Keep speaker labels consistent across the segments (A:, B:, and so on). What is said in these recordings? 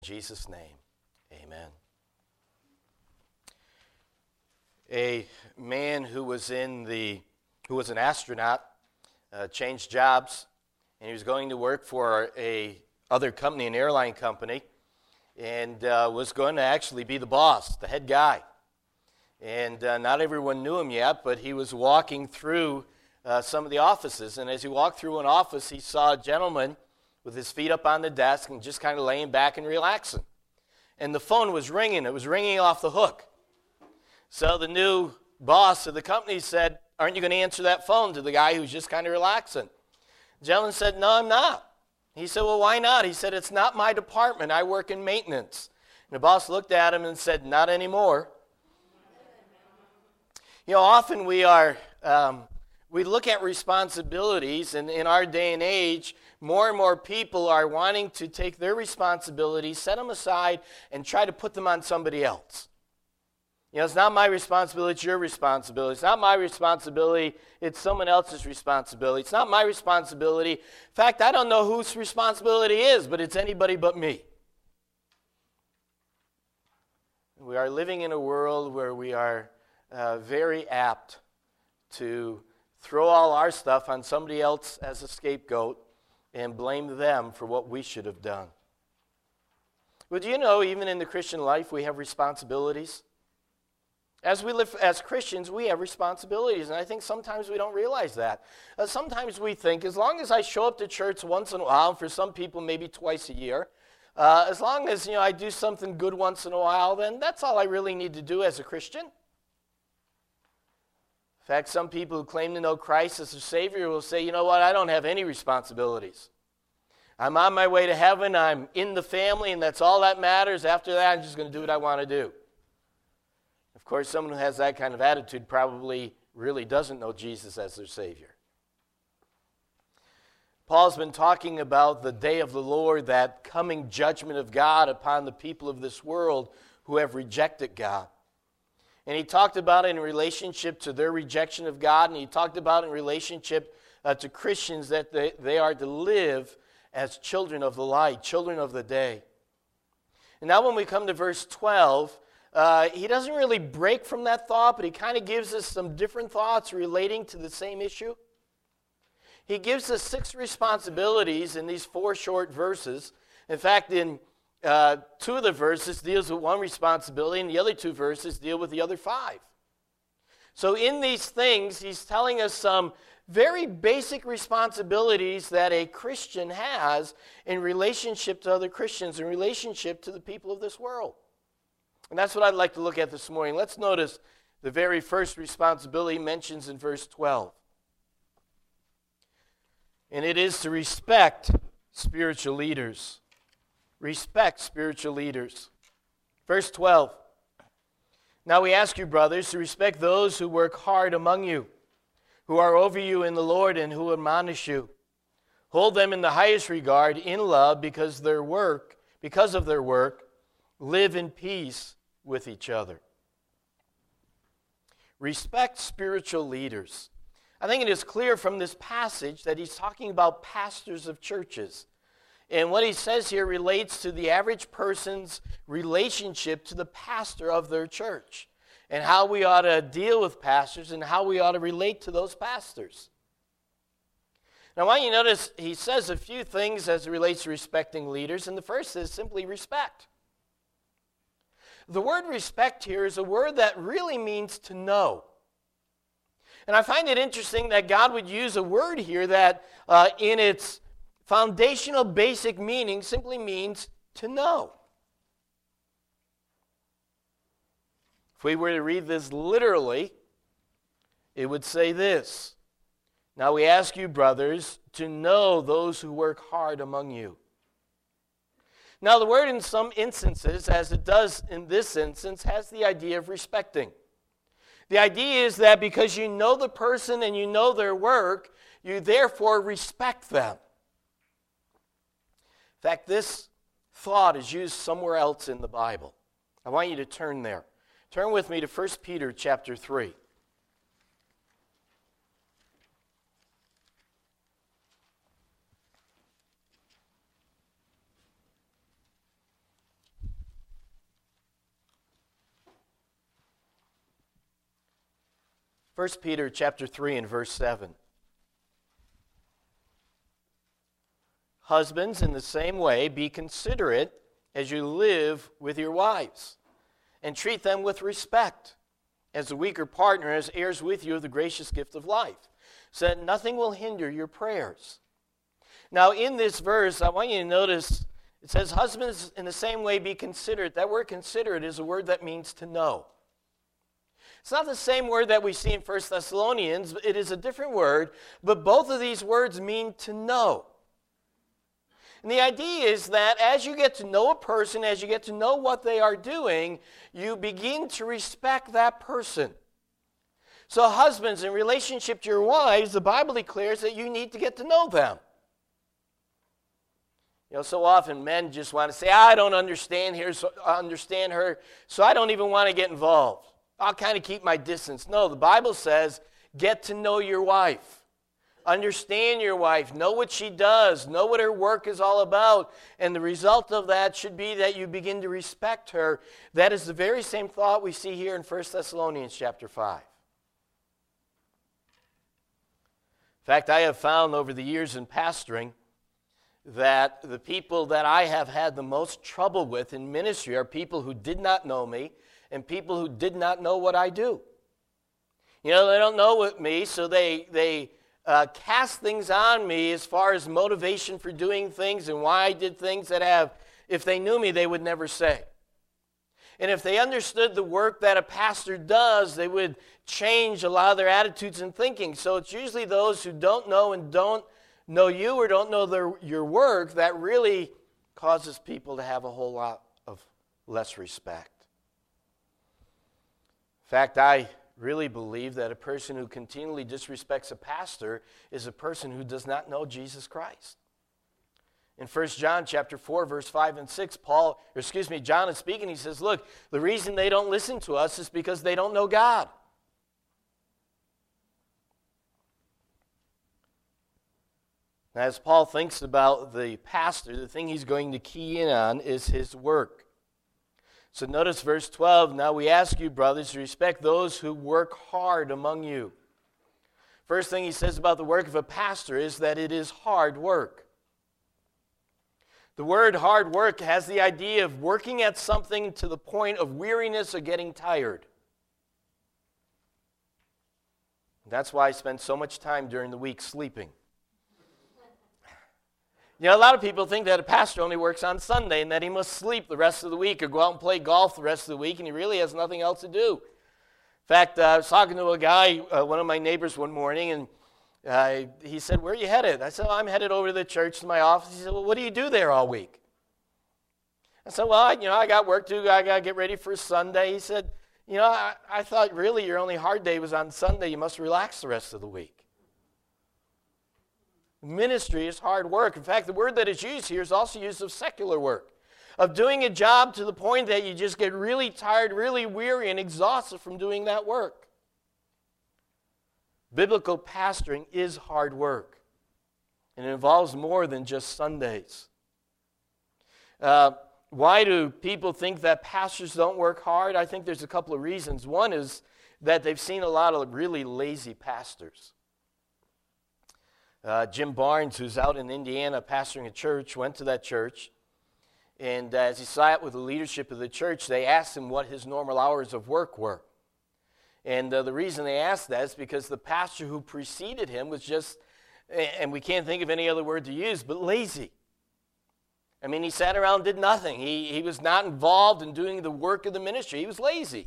A: In Jesus' name, amen. A man who was an astronaut, changed jobs, and he was going to work for a other company, an airline company, and was going to actually be the boss, the head guy. And not everyone knew him yet, but he was walking through some of the offices, and as he walked through an office, he saw a gentleman with his feet up on the desk and just kind of laying back and relaxing. And the phone was ringing. It was ringing off the hook. So the new boss of the company said, "Aren't you going to answer that phone?" to the guy who's just kind of relaxing. The gentleman said, "No, I'm not." He said, "Well, why not?" He said, "It's not my department. I work in maintenance." And the boss looked at him and said, "Not anymore." You know, often we look at responsibilities, and in our day and age, more and more people are wanting to take their responsibilities, set them aside, and try to put them on somebody else. You know, it's not my responsibility, it's your responsibility. It's not my responsibility, it's someone else's responsibility. It's not my responsibility. In fact, I don't know whose responsibility it is, but it's anybody but me. We are living in a world where we are very apt to throw all our stuff on somebody else as a scapegoat and blame them for what we should have done. But do you know, even in the Christian life, we have responsibilities? As we live as Christians, we have responsibilities, and I think sometimes we don't realize that. Sometimes we think, as long as I show up to church once in a while, for some people maybe twice a year, as long as I do something good once in a while, then that's all I really need to do as a Christian. In fact, some people who claim to know Christ as their Savior will say, "You know what, I don't have any responsibilities. I'm on my way to heaven, I'm in the family, and that's all that matters. After that, I'm just going to do what I want to do." Of course, someone who has that kind of attitude probably really doesn't know Jesus as their Savior. Paul's been talking about the day of the Lord, that coming judgment of God upon the people of this world who have rejected God. And he talked about it in relationship to their rejection of God, and he talked about it in relationship to Christians, that they are to live as children of the light, children of the day. And now when we come to verse 12, he doesn't really break from that thought, but he kind of gives us some different thoughts relating to the same issue. He gives us 6 responsibilities in these 4 short verses. In fact, in 2 of the verses deals with one responsibility, and the other 2 verses deal with the other 5. So in these things, he's telling us some very basic responsibilities that a Christian has in relationship to other Christians, in relationship to the people of this world. And that's what I'd like to look at this morning. Let's notice the very first responsibility he mentions in verse 12. And it is to respect spiritual leaders. Respect spiritual leaders. Verse 12. Now we ask you, brothers, to respect those who work hard among you, who are over you in the Lord and who admonish you. Hold them in the highest regard in love because of their work, live in peace with each other. Respect spiritual leaders. I think it is clear from this passage that he's talking about pastors of churches. And what he says here relates to the average person's relationship to the pastor of their church, and how we ought to deal with pastors and how we ought to relate to those pastors. Now, I want you to notice he says a few things as it relates to respecting leaders, and the first is simply respect. The word respect here is a word that really means to know. And I find it interesting that God would use a word here that in its foundational basic meaning simply means to know. If we were to read this literally, it would say this: now we ask you, brothers, to know those who work hard among you. Now the word in some instances, as it does in this instance, has the idea of respecting. The idea is that because you know the person and you know their work, you therefore respect them. In fact, this thought is used somewhere else in the Bible. I want you to turn there. Turn with me to 1 Peter chapter 3. 1 Peter chapter 3 and verse 7. Husbands, in the same way, be considerate as you live with your wives, and treat them with respect, as the weaker partner, as heirs with you of the gracious gift of life, so that nothing will hinder your prayers. Now, in this verse, I want you to notice it says, husbands, in the same way, be considerate. That word considerate is a word that means to know. It's not the same word that we see in 1 Thessalonians. It is a different word, but both of these words mean to know. And the idea is that as you get to know a person, as you get to know what they are doing, you begin to respect that person. So husbands, in relationship to your wives, the Bible declares that you need to get to know them. You know, so often men just want to say, I don't understand her, so I don't even want to get involved. I'll kind of keep my distance. No, the Bible says, get to know your wife. Understand your wife. Know what she does. Know what her work is all about. And the result of that should be that you begin to respect her. That is the very same thought we see here in 1 Thessalonians chapter 5. In fact, I have found over the years in pastoring that the people that I have had the most trouble with in ministry are people who did not know me and people who did not know what I do. You know, they don't know me, so they cast things on me as far as motivation for doing things and why I did things that if they knew me, they would never say. And if they understood the work that a pastor does, they would change a lot of their attitudes and thinking. So it's usually those who don't know and don't know you or don't know your work that really causes people to have a whole lot of less respect. In fact, I really believe that a person who continually disrespects a pastor is a person who does not know Jesus Christ. In 1 John chapter 4, verse 5 and 6, John is speaking. He says, look, the reason they don't listen to us is because they don't know God. Now, as Paul thinks about the pastor, the thing he's going to key in on is his work. So notice verse 12, now we ask you, brothers, to respect those who work hard among you. First thing he says about the work of a pastor is that it is hard work. The word hard work has the idea of working at something to the point of weariness or getting tired. That's why I spend so much time during the week sleeping. You know, a lot of people think that a pastor only works on Sunday and that he must sleep the rest of the week or go out and play golf the rest of the week, and he really has nothing else to do. In fact, I was talking to a guy, one of my neighbors one morning, and he said, where are you headed? I said, I'm headed over to the church to my office. He said, well, what do you do there all week? I said, well, I got work to do. I got to get ready for Sunday. He said, I thought really your only hard day was on Sunday. You must relax the rest of the week. Ministry is hard work. In fact, the word that is used here is also used of secular work, of doing a job to the point that you just get really tired, really weary, and exhausted from doing that work. Biblical pastoring is hard work, and it involves more than just Sundays. Why do people think that pastors don't work hard? I think there's a couple of reasons. One is that they've seen a lot of really lazy pastors. Jim Barnes, who's out in Indiana pastoring a church, went to that church, and as he sat with the leadership of the church, they asked him what his normal hours of work were. And the reason they asked that is because the pastor who preceded him was just, and we can't think of any other word to use, but lazy. I mean, he sat around and did nothing. He was not involved in doing the work of the ministry. He was lazy.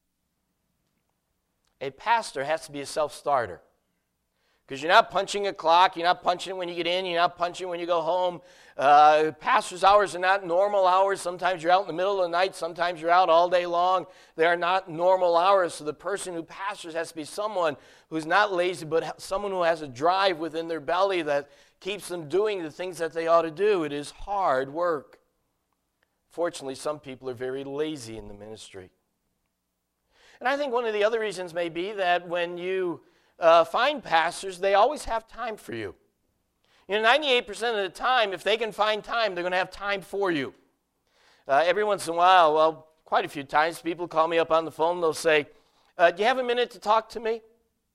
A: A pastor has to be a self-starter. Because you're not punching a clock, you're not punching when you get in, you're not punching when you go home. Pastor's hours are not normal hours. Sometimes you're out in the middle of the night, sometimes you're out all day long. They are not normal hours. So the person who pastors has to be someone who's not lazy, but someone who has a drive within their belly that keeps them doing the things that they ought to do. It is hard work. Fortunately, some people are very lazy in the ministry. And I think one of the other reasons may be that when you find pastors, they always have time for you. 98% of the time, if they can find time, they're going to have time for you. Every once in a while, well, quite a few times, people call me up on the phone, they'll say, do you have a minute to talk to me?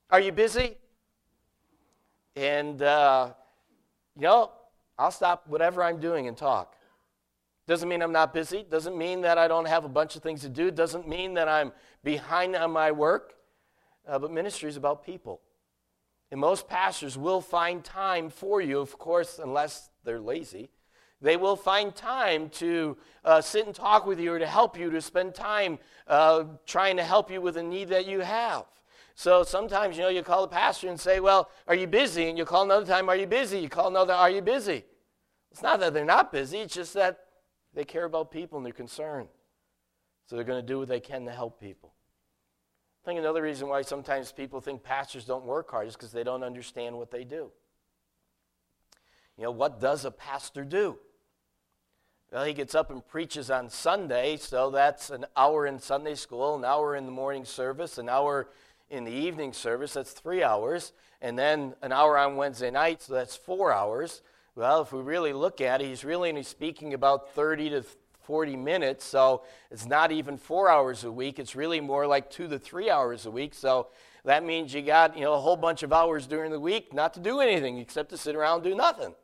A: Are you busy? And, I'll stop whatever I'm doing and talk. Doesn't mean I'm not busy. Doesn't mean that I don't have a bunch of things to do. Doesn't mean that I'm behind on my work. But ministry is about people. And most pastors will find time for you, of course, unless they're lazy. They will find time to sit and talk with you or to help you, to spend time trying to help you with a need that you have. So sometimes, you call the pastor and say, well, are you busy? And you call another time, are you busy? You call another, are you busy? It's not that they're not busy. It's just that they care about people and they're concerned. So they're going to do what they can to help people. I think another reason why sometimes people think pastors don't work hard is because they don't understand what they do. What does a pastor do? Well, he gets up and preaches on Sunday, so that's an hour in Sunday school, an hour in the morning service, an hour in the evening service, that's 3 hours, and then an hour on Wednesday night, so that's 4 hours. Well, if we really look at it, he's really only speaking about 30 to 40 minutes, so it's not even 4 hours a week. It's really more like 2 to 3 hours a week, so that means you got a whole bunch of hours during the week not to do anything except to sit around and do nothing.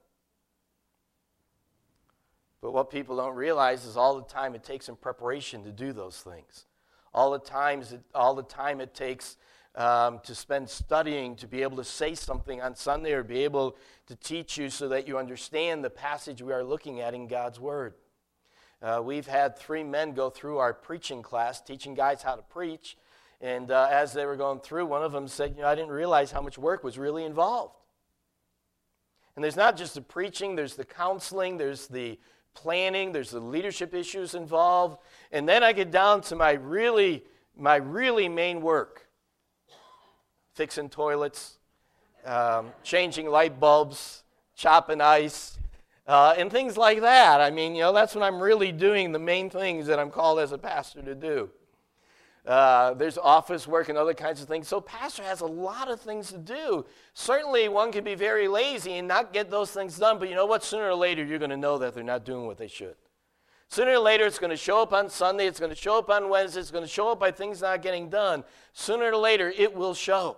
A: But what people don't realize is all the time it takes in preparation to do those things. All the time it takes to spend studying to be able to say something on Sunday or be able to teach you so that you understand the passage we are looking at in God's Word. We've had 3 men go through our preaching class, teaching guys how to preach, and as they were going through, one of them said, I didn't realize how much work was really involved. And there's not just the preaching, there's the counseling, there's the planning, there's the leadership issues involved, and then I get down to my really main work. Fixing toilets, changing light bulbs, chopping ice, and things like that. I mean, that's when I'm really doing the main things that I'm called as a pastor to do. There's office work and other kinds of things. So pastor has a lot of things to do. Certainly one can be very lazy and not get those things done, but you know what? Sooner or later you're going to know that they're not doing what they should. Sooner or later it's going to show up on Sunday, it's going to show up on Wednesday, it's going to show up by things not getting done. Sooner or later it will show.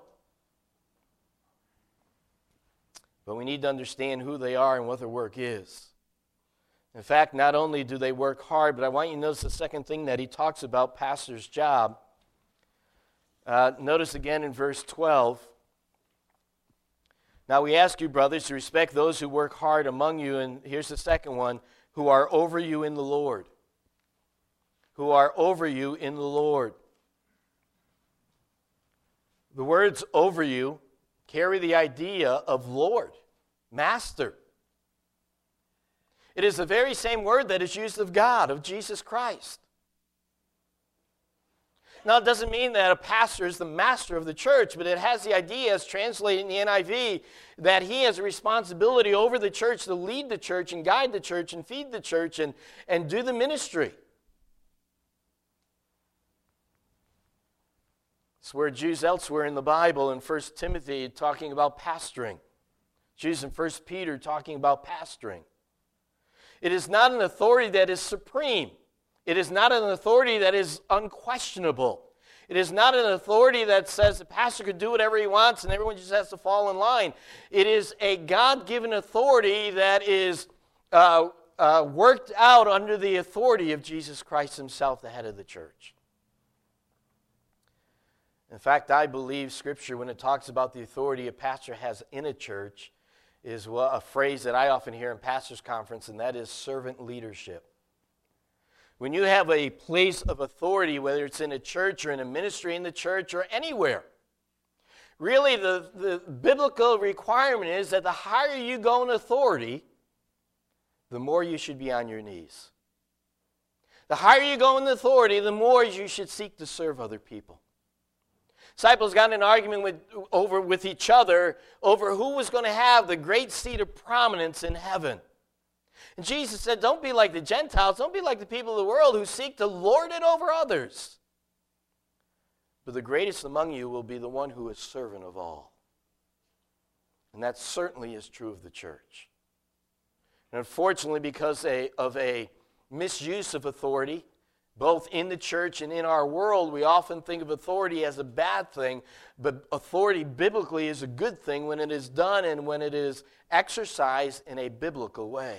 A: But we need to understand who they are and what their work is. In fact, not only do they work hard, but I want you to notice the second thing that he talks about, pastor's job. Notice again in verse 12. Now we ask you, brothers, to respect those who work hard among you, and here's the second one, who are over you in the Lord. Who are over you in the Lord. The words over you carry the idea of Lord, Master. It is the very same word that is used of God, of Jesus Christ. Now, it doesn't mean that a pastor is the master of the church, but it has the idea, as translated in the NIV, that he has a responsibility over the church to lead the church and guide the church and feed the church and do the ministry. It's word used elsewhere in the Bible in 1 Timothy talking about pastoring. It's used in 1 Peter talking about pastoring. It is not an authority that is supreme. It is not an authority that is unquestionable. It is not an authority that says the pastor could do whatever he wants and everyone just has to fall in line. It is a God-given authority that is worked out under the authority of Jesus Christ himself, the head of the church. In fact, I believe Scripture, when it talks about the authority a pastor has in a church, is a phrase that I often hear in pastors' conference, and that is servant leadership. When you have a place of authority, whether it's in a church or in a ministry in the church or anywhere, really the biblical requirement is that the higher you go in authority, the more you should be on your knees. The higher you go in authority, the more you should seek to serve other people. Disciples got in an argument with each other over who was going to have the great seat of prominence in heaven. And Jesus said, don't be like the Gentiles, don't be like the people of the world who seek to lord it over others. But the greatest among you will be the one who is servant of all. And that certainly is true of the church. And unfortunately, because of a misuse of authority, Both in the church and in our world, we often think of authority as a bad thing, but authority biblically is a good thing when it is done and when it is exercised in a biblical way.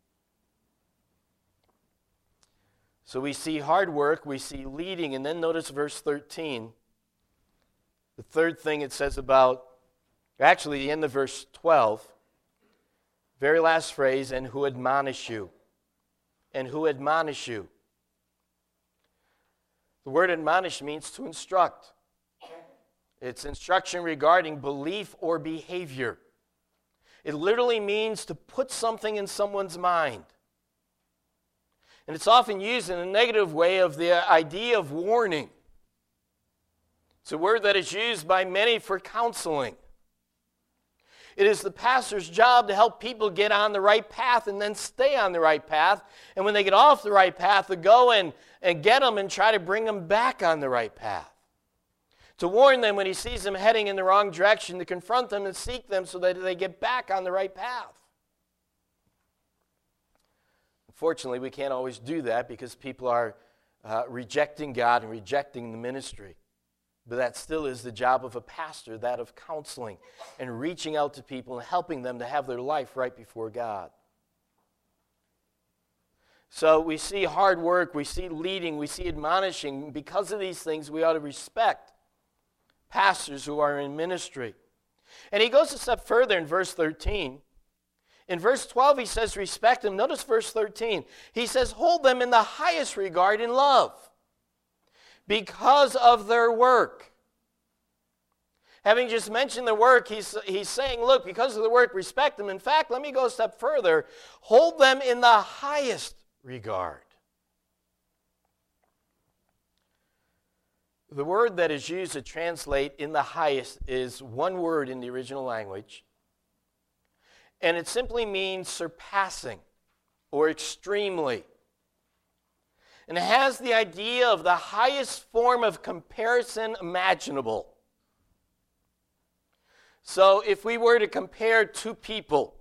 A: So we see hard work, we see leading, and then notice verse 13. The third thing it says about, actually the end of verse 12, very last phrase, and who admonish you. And who admonish you. The word admonish means to instruct. It's instruction regarding belief or behavior. It literally means to put something in someone's mind. And it's often used in a negative way of the idea of warning. It's a word that is used by many for counseling. It is the pastor's job to help people get on the right path and then stay on the right path. And when they get off the right path, to go and get them and try to bring them back on the right path. To warn them when he sees them heading in the wrong direction, to confront them and seek them so that they get back on the right path. Unfortunately, we can't always do that because people are rejecting God and rejecting the ministry. But that still is the job of a pastor, that of counseling and reaching out to people and helping them to have their life right before God. So we see hard work, we see leading, we see admonishing. Because of these things, we ought to respect pastors who are in ministry. And he goes a step further in verse 13. In verse 12, he says respect them. Notice verse 13. He says hold them in the highest regard in love, because of their work. Having just mentioned the work, he's saying, look, because of the work, respect them. In fact, let me go a step further. Hold them in the highest regard. The word that is used to translate in the highest is one word in the original language, and it simply means surpassing or extremely. And it has the idea of the highest form of comparison imaginable. So if we were to compare two people,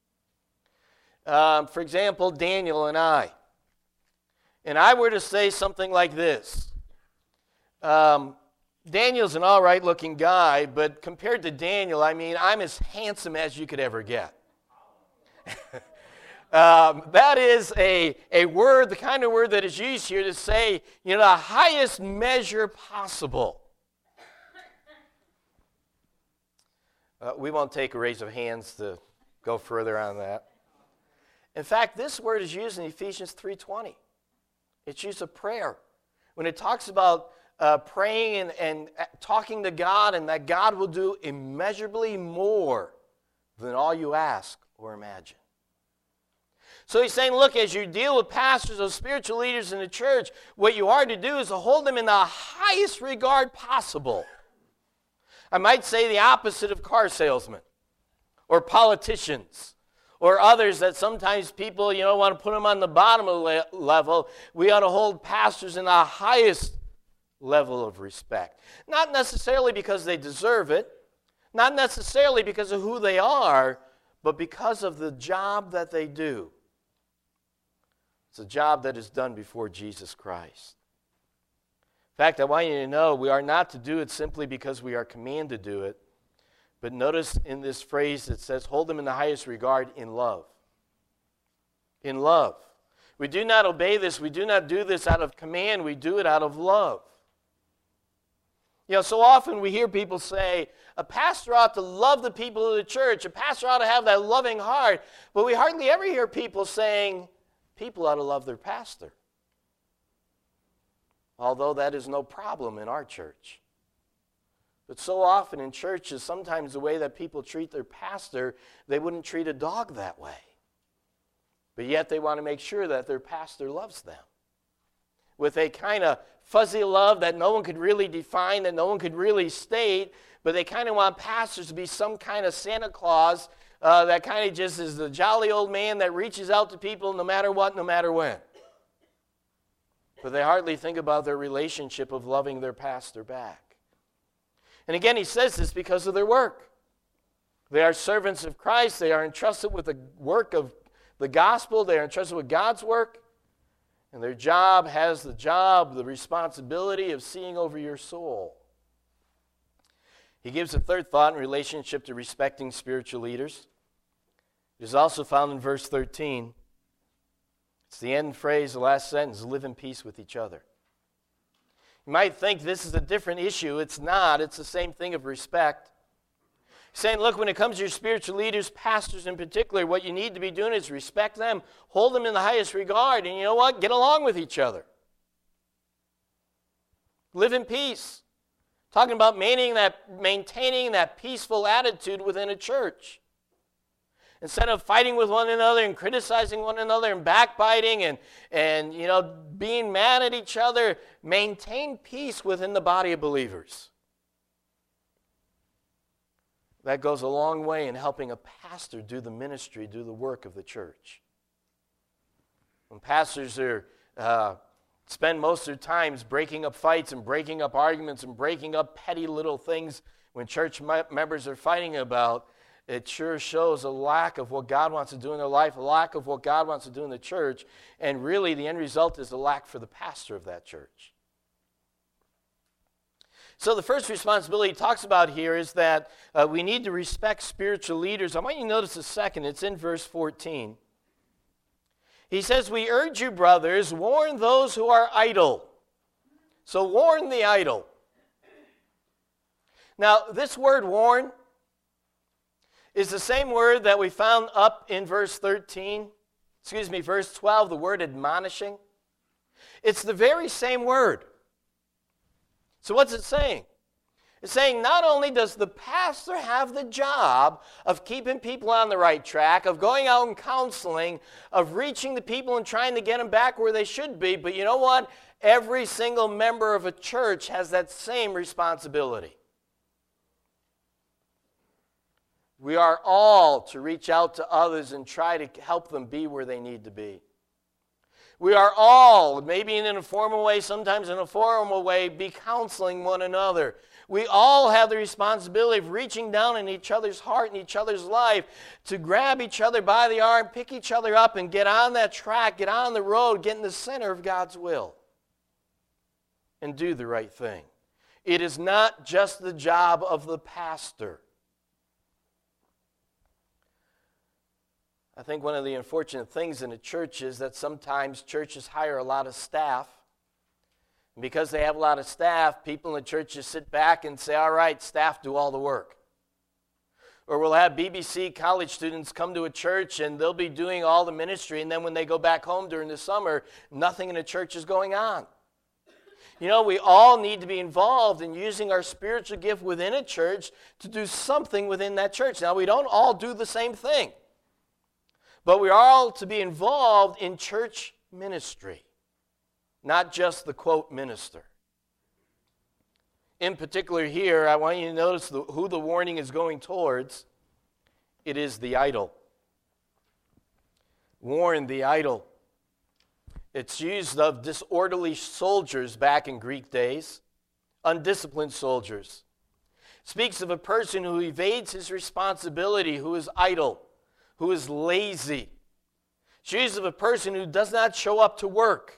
A: for example, Daniel and I were to say something like this. Daniel's an all right looking guy, but compared to Daniel, I mean, I'm as handsome as you could ever get. That is a word, the kind of word that is used here to say, the highest measure possible. We won't take a raise of hands to go further on that. In fact, this word is used in Ephesians 3:20. It's used of prayer. When it talks about praying and talking to God, and that God will do immeasurably more than all you ask or imagine. So he's saying, look, as you deal with pastors or spiritual leaders in the church, what you are to do is to hold them in the highest regard possible. I might say the opposite of car salesmen or politicians or others that sometimes people, want to put them on the bottom of the level. We ought to hold pastors in the highest level of respect. Not necessarily because they deserve it, not necessarily because of who they are, but because of the job that they do. It's a job that is done before Jesus Christ. In fact, I want you to know we are not to do it simply because we are commanded to do it. But notice in this phrase it says, hold them in the highest regard in love. In love. We do not obey this. We do not do this out of command. We do it out of love. So often we hear people say, a pastor ought to love the people of the church. A pastor ought to have that loving heart. But we hardly ever hear people saying, people ought to love their pastor. Although that is no problem in our church. But so often in churches, sometimes the way that people treat their pastor, they wouldn't treat a dog that way. But yet they want to make sure that their pastor loves them. With a kind of fuzzy love that no one could really define, that no one could really state, but they kind of want pastors to be some kind of Santa Claus that kind of just is the jolly old man that reaches out to people no matter what, no matter when. But they hardly think about their relationship of loving their pastor back. And again, he says this because of their work. They are servants of Christ. They are entrusted with the work of the gospel. They are entrusted with God's work. And their job has the responsibility of seeing over your soul. He gives a third thought in relationship to respecting spiritual leaders. It is also found in verse 13. It's the end phrase, the last sentence, live in peace with each other. You might think this is a different issue. It's not. It's the same thing of respect. Saying, look, when it comes to your spiritual leaders, pastors in particular, what you need to be doing is respect them, hold them in the highest regard, and you know what? Get along with each other. Live in peace. Talking about maintaining that peaceful attitude within a church. Instead of fighting with one another and criticizing one another and backbiting and being mad at each other, maintain peace within the body of believers. That goes a long way in helping a pastor do the ministry, do the work of the church. When pastors spend most of their times breaking up fights and breaking up arguments and breaking up petty little things when church members are fighting about, it sure shows a lack of what God wants to do in their life, a lack of what God wants to do in the church, and really the end result is a lack for the pastor of that church. So the first responsibility he talks about here is that we need to respect spiritual leaders. I want you to notice the second. It's in verse 14. He says, we urge you, brothers, warn those who are idle. So warn the idle. Now, this word warn is the same word that we found up in verse 12, the word admonishing. It's the very same word. So what's it saying? It's saying not only does the pastor have the job of keeping people on the right track, of going out and counseling, of reaching the people and trying to get them back where they should be, but you know what? Every single member of a church has that same responsibility. We are all to reach out to others and try to help them be where they need to be. We are all, maybe in an informal way, sometimes in a formal way, be counseling one another. We all have the responsibility of reaching down in each other's heart and each other's life to grab each other by the arm, pick each other up, and get on that track, get on the road, get in the center of God's will, and do the right thing. It is not just the job of the pastor. I think one of the unfortunate things in a church is that sometimes churches hire a lot of staff. And because they have a lot of staff, people in the church just sit back and say, all right, staff do all the work. Or we'll have BBC college students come to a church and they'll be doing all the ministry, and then when they go back home during the summer, nothing in the church is going on. You know, we all need to be involved in using our spiritual gift within a church to do something within that church. Now, we don't all do the same thing. But we are all to be involved in church ministry, not just the, quote, minister. In particular here, I want you to notice who the warning is going towards. It is the idle. Warn the idle. It's used of disorderly soldiers back in Greek days, undisciplined soldiers. It speaks of a person who evades his responsibility, who is idle, who is lazy. It's used of a person who does not show up to work.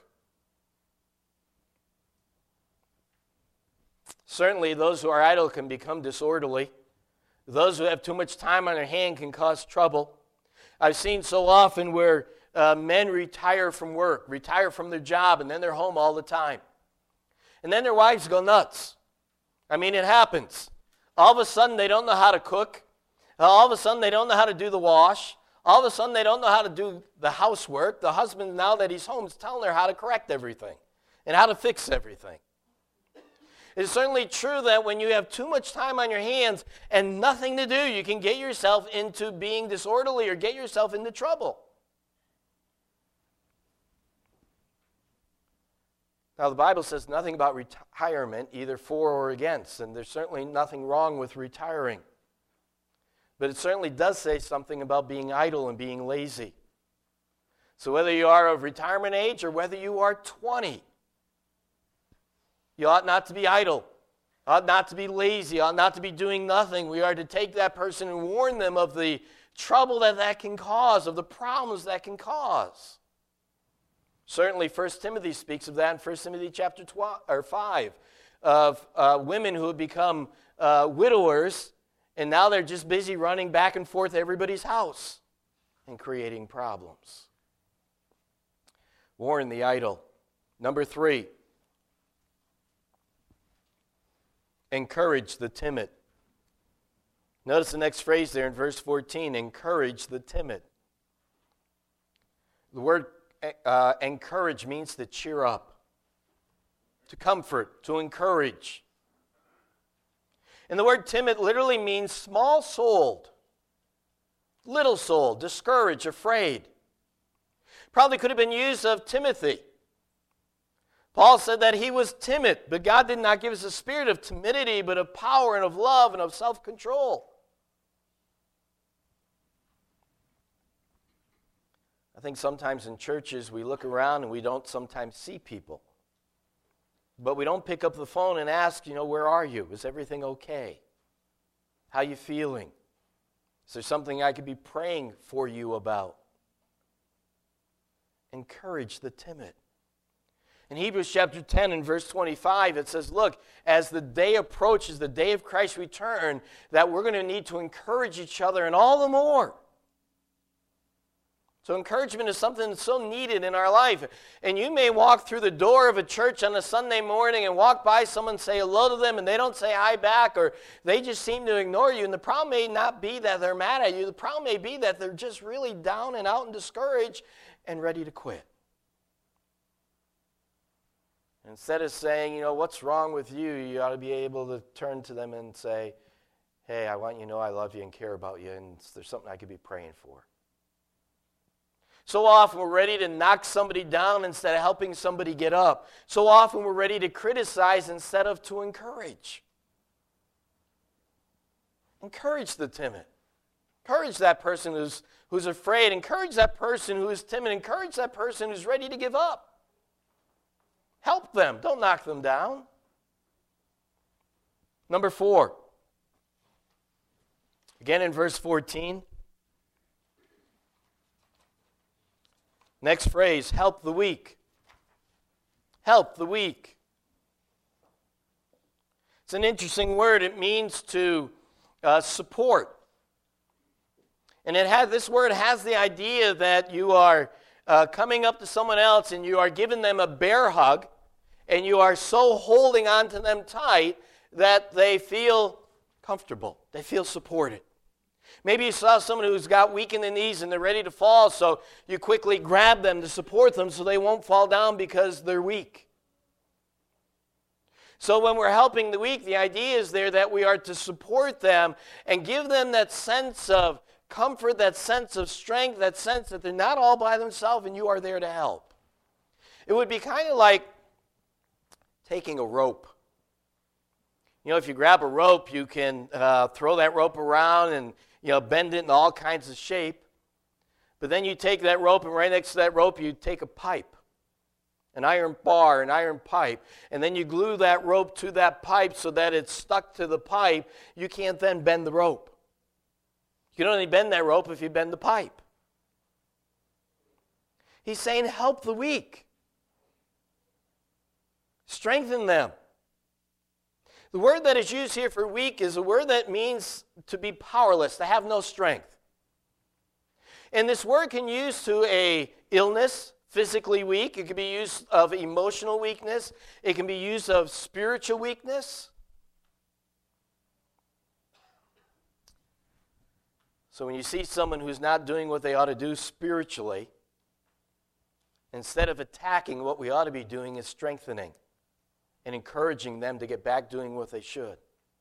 A: Certainly, those who are idle can become disorderly. Those who have too much time on their hand can cause trouble. I've seen so often where men retire from work, retire from their job, and then they're home all the time. And then their wives go nuts. I mean, it happens. All of a sudden, they don't know how to cook. All of a sudden, they don't know how to do the wash. All of a sudden, they don't know how to do the housework. The husband, now that he's home, is telling her how to correct everything and how to fix everything. It's certainly true that when you have too much time on your hands and nothing to do, you can get yourself into being disorderly or get yourself into trouble. Now, the Bible says nothing about retirement, either for or against, and there's certainly nothing wrong with retiring. But it certainly does say something about being idle and being lazy. So whether you are of retirement age or whether you are 20, you ought not to be idle, ought not to be lazy, ought not to be doing nothing. We are to take that person and warn them of the trouble that can cause, of the problems that can cause. Certainly 1 Timothy speaks of that in 1 Timothy chapter 5, of women who have become widowers, and now they're just busy running back and forth to everybody's house and creating problems. Warn the idle. Number 3, encourage the timid. Notice the next phrase there in verse 14, encourage the timid. The word encourage means to cheer up, to comfort, to encourage. And the word timid literally means small-souled, little-souled, discouraged, afraid. Probably could have been used of Timothy. Paul said that he was timid, but God did not give us a spirit of timidity, but of power and of love and of self-control. I think sometimes in churches we look around and we don't sometimes see people. But we don't pick up the phone and ask, where are you? Is everything okay? How are you feeling? Is there something I could be praying for you about? Encourage the timid. In Hebrews chapter 10 and verse 25, it says, look, as the day approaches, the day of Christ's return, that we're going to need to encourage each other and all the more. So encouragement is something that's so needed in our life. And you may walk through the door of a church on a Sunday morning and walk by someone, say hello to them, and they don't say hi back, or they just seem to ignore you. And the problem may not be that they're mad at you. The problem may be that they're just really down and out and discouraged and ready to quit. Instead of saying, what's wrong with you, you ought to be able to turn to them and say, hey, I want you to know I love you and care about you, and there's something I could be praying for. So often we're ready to knock somebody down instead of helping somebody get up. So often we're ready to criticize instead of to encourage. Encourage the timid. Encourage that person who's afraid. Encourage that person who is timid. Encourage that person who's ready to give up. Help them. Don't knock them down. Number 4. Again in verse 14. Next phrase, help the weak. Help the weak. It's an interesting word. It means to support. And this word has the idea that you are coming up to someone else and you are giving them a bear hug, and you are so holding on to them tight that they feel comfortable. They feel supported. Maybe you saw someone who's got weak in the knees and they're ready to fall, so you quickly grab them to support them so they won't fall down because they're weak. So when we're helping the weak, the idea is there that we are to support them and give them that sense of comfort, that sense of strength, that sense that they're not all by themselves and you are there to help. It would be kind of like taking a rope. If you grab a rope, you can throw that rope around and bend it in all kinds of shape. But then you take that rope, and right next to that rope, you take a pipe, an iron bar, an iron pipe, and then you glue that rope to that pipe so that it's stuck to the pipe. You can't then bend the rope. You can only bend that rope if you bend the pipe. He's saying, help the weak. Strengthen them. The word that is used here for weak is a word that means to be powerless, to have no strength. And this word can be used to a illness, physically weak. It can be used of emotional weakness. It can be used of spiritual weakness. So when you see someone who's not doing what they ought to do spiritually, instead of attacking, what we ought to be doing is strengthening and encouraging them to get back doing what they should.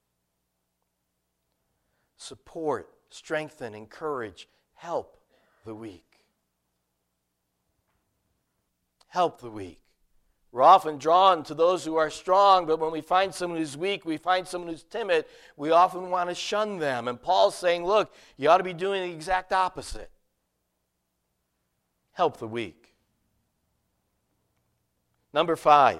A: Support, strengthen, encourage, help the weak. Help the weak. We're often drawn to those who are strong, but when we find someone who's weak, we find someone who's timid, we often want to shun them. And Paul's saying, look, you ought to be doing the exact opposite. Help the weak. Number 5.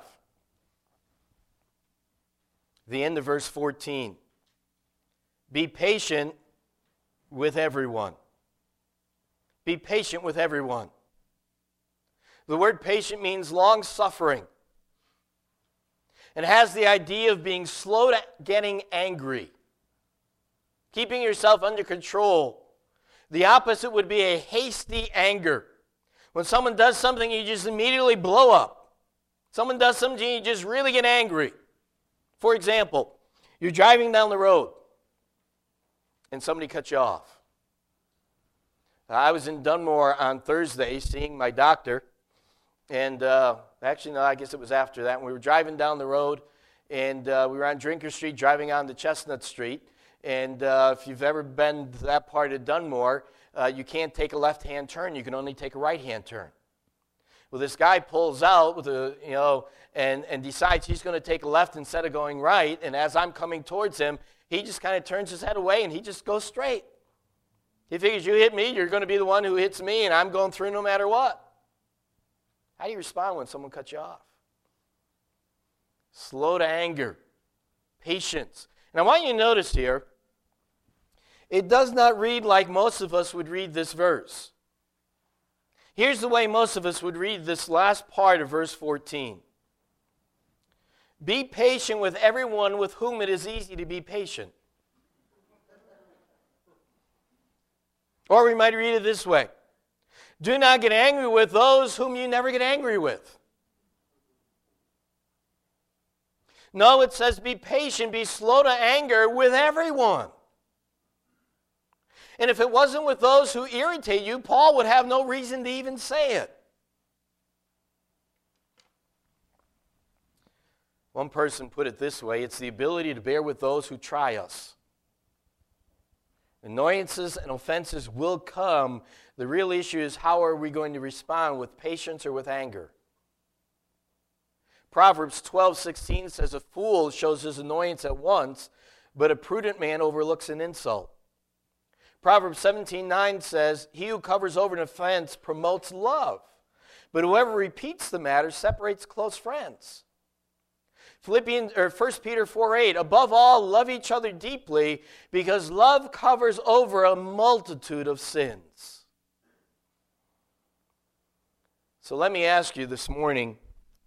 A: The end of verse 14. Be patient with everyone. Be patient with everyone. The word patient means long-suffering and has the idea of being slow to getting angry, keeping yourself under control. The opposite would be a hasty anger. When someone does something, you just immediately blow up. Someone does something, you just really get angry. For example, you're driving down the road and somebody cuts you off. I was in Dunmore on Thursday seeing my doctor, and actually, no, I guess it was after that. We were driving down the road, and we were on Drinker Street driving on to Chestnut Street, and if you've ever been to that part of Dunmore, you can't take a left-hand turn. You can only take a right-hand turn. Well, this guy pulls out with and decides he's going to take a left instead of going right, and as I'm coming towards him, he just kind of turns his head away, and he just goes straight. He figures you hit me, you're going to be the one who hits me, and I'm going through no matter what. How do you respond when someone cuts you off? Slow to anger, patience. And I want you to notice here, it does not read like most of us would read this verse. Here's the way most of us would read this last part of verse 14. Be patient with everyone with whom it is easy to be patient. Or we might read it this way. Do not get angry with those whom you never get angry with. No, it says be patient, be slow to anger with everyone. And if it wasn't with those who irritate you, Paul would have no reason to even say it. One person put it this way, it's the ability to bear with those who try us. Annoyances and offenses will come. The real issue is how are we going to respond, with patience or with anger? Proverbs 12:16 says, a fool shows his annoyance at once, but a prudent man overlooks an insult. Proverbs 17:9 says, he who covers over an offense promotes love, but whoever repeats the matter separates close friends. 1 Peter 4:8, above all, love each other deeply, because love covers over a multitude of sins. So let me ask you this morning,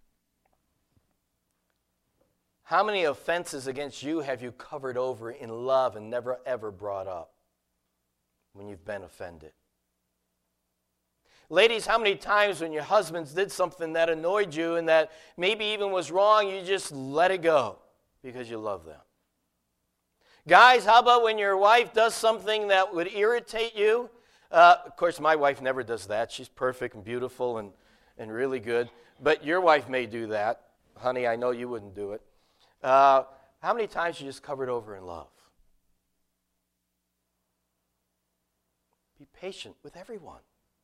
A: how many offenses against you have you covered over in love and never ever brought up when you've been offended? Ladies, how many times when your husbands did something that annoyed you and that maybe even was wrong, you just let it go because you love them? Guys, how about when your wife does something that would irritate you? Of course, my wife never does that. She's perfect and beautiful and really good. But your wife may do that. Honey, I know you wouldn't do it. How many times you just covered over in love? Be patient with everyone.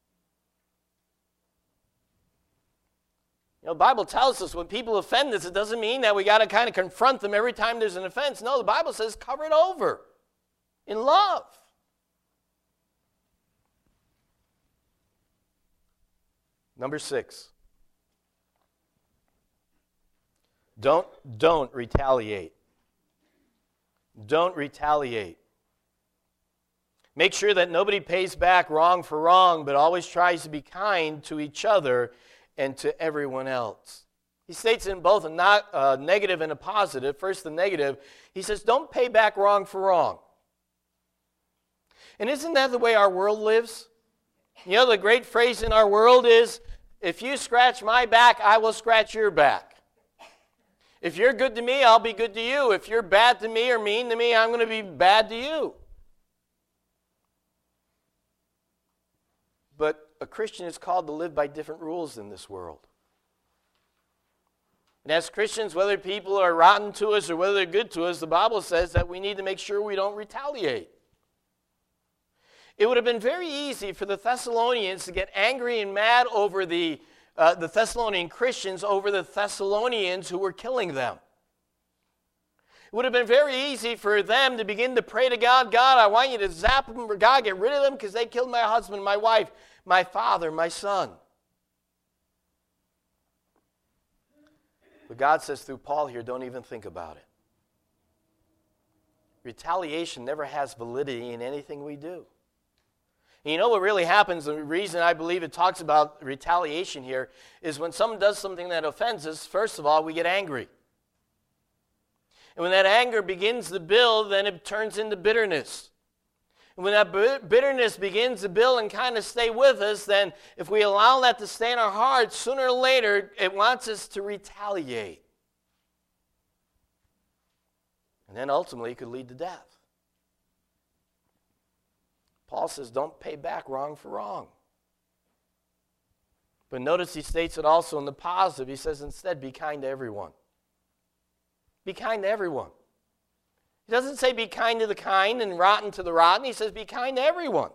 A: You know, the Bible tells us when people offend us, it doesn't mean that we got to kind of confront them every time there's an offense. No, the Bible says cover it over in love. Number 6. Don't retaliate. Don't retaliate. Make sure that nobody pays back wrong for wrong, but always tries to be kind to each other and to everyone else. He states in both a negative and a positive. First, the negative. He says, don't pay back wrong for wrong. And isn't that the way our world lives? You know, the great phrase in our world is, if you scratch my back, I will scratch your back. If you're good to me, I'll be good to you. If you're bad to me or mean to me, I'm going to be bad to you. But a Christian is called to live by different rules in this world. And as Christians, whether people are rotten to us or whether they're good to us, the Bible says that we need to make sure we don't retaliate. It would have been very easy for the Thessalonians to get angry and mad over the Thessalonian Christians over the Thessalonians who were killing them. It would have been very easy for them to begin to pray to God, God, I want you to zap them, or God, get rid of them because they killed my husband, my wife, my father, my son. But God says through Paul here, don't even think about it. Retaliation never has validity in anything we do. And you know what really happens, the reason I believe it talks about retaliation here, is when someone does something that offends us, first of all, we get angry. And when that anger begins to build, then it turns into bitterness. And when that bitterness begins to build and kind of stay with us, then if we allow that to stay in our hearts, sooner or later, it wants us to retaliate. And then ultimately, it could lead to death. Paul says, don't pay back wrong for wrong. But notice he states it also in the positive. He says, instead, be kind to everyone. Be kind to everyone. He doesn't say be kind to the kind and rotten to the rotten. He says be kind to everyone.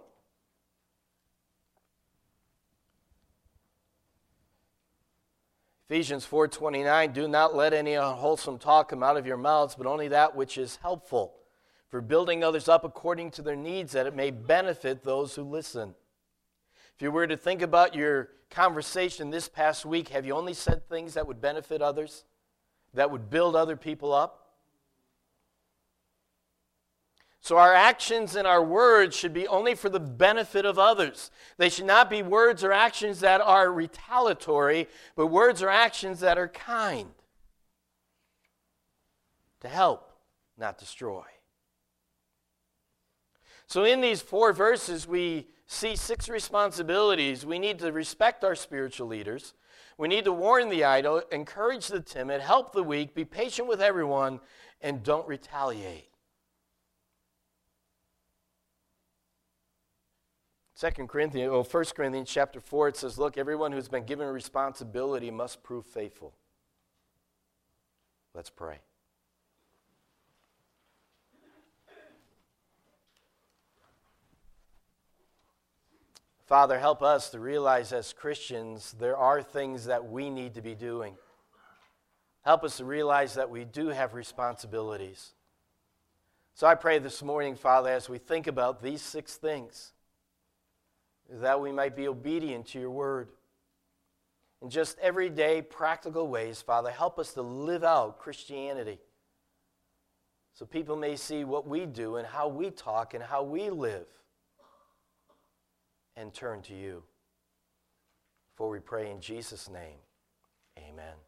A: Ephesians 4:29, do not let any unwholesome talk come out of your mouths, but only that which is helpful for building others up according to their needs, that it may benefit those who listen. If you were to think about your conversation this past week, have you only said things that would benefit others, that would build other people up? So our actions and our words should be only for the benefit of others. They should not be words or actions that are retaliatory, but words or actions that are kind. To help, not destroy. So in these 4 verses, we see 6 responsibilities. We need to respect our spiritual leaders. We need to warn the idle, encourage the timid, help the weak, be patient with everyone, and don't retaliate. 1 Corinthians chapter 4, it says, look, everyone who's been given a responsibility must prove faithful. Let's pray. Father, help us to realize as Christians there are things that we need to be doing. Help us to realize that we do have responsibilities. So I pray this morning, Father, as we think about these 6 things, that we might be obedient to your word. In just everyday practical ways, Father, help us to live out Christianity so people may see what we do and how we talk and how we live and turn to you. For we pray in Jesus' name, amen.